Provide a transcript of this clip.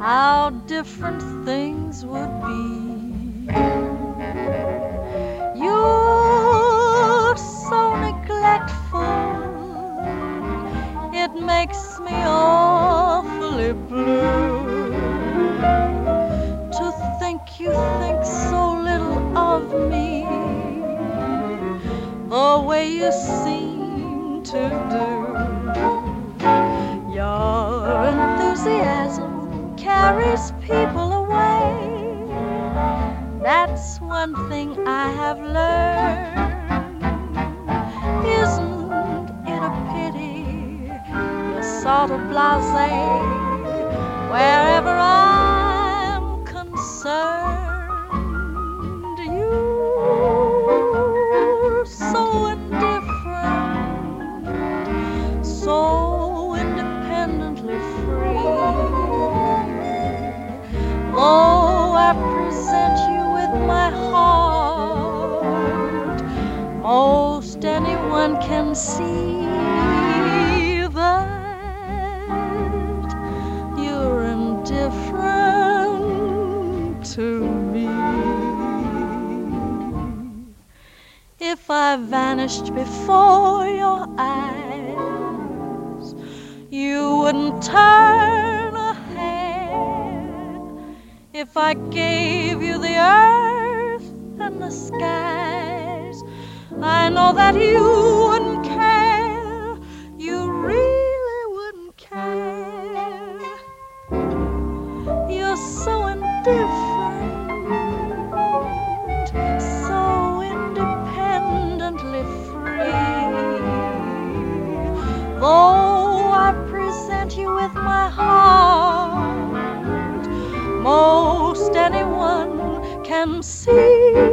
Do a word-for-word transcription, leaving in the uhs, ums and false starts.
how different things would be. You're so neglectful, it makes me awfully blue to think you think so little of me, the way you seem to do. Your enthusiasm carries people away. That's one thing I have learned. Isn't it a pity you're sort of blasé wherever I'm concerned? You're so indifferent, so independently free. Oh, I present you with my heart. Most anyone can see that you're indifferent to me. If I vanished before your eyes, you wouldn't turn a hair. If I gave you the earth and the skies, I know that you wouldn't care. You really wouldn't care. You're so indifferent, so independently free. Though I present you with my heart, most anyone can see